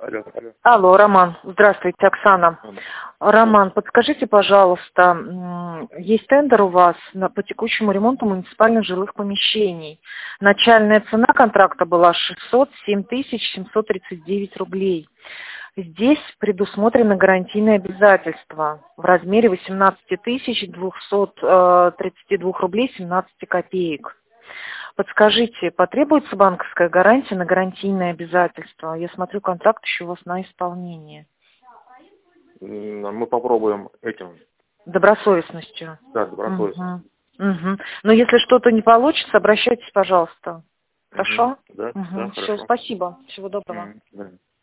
Алло, алло. Алло, Роман. Здравствуйте, Оксана. Роман, подскажите, пожалуйста, есть тендер у вас по текущему ремонту муниципальных жилых помещений. Начальная цена контракта была 607 739 рублей. Здесь предусмотрены гарантийные обязательства в размере 18 232 рублей 17 копеек. Подскажите, потребуется банковская гарантия на гарантийные обязательства? Я смотрю, контракт еще у вас на исполнение. Мы попробуем этим. Добросовестностью. Да, добросовестно. Угу. Но если что-то не получится, обращайтесь, пожалуйста. Хорошо? Да, Угу. да, Все, хорошо. спасибо. Всего доброго. Да.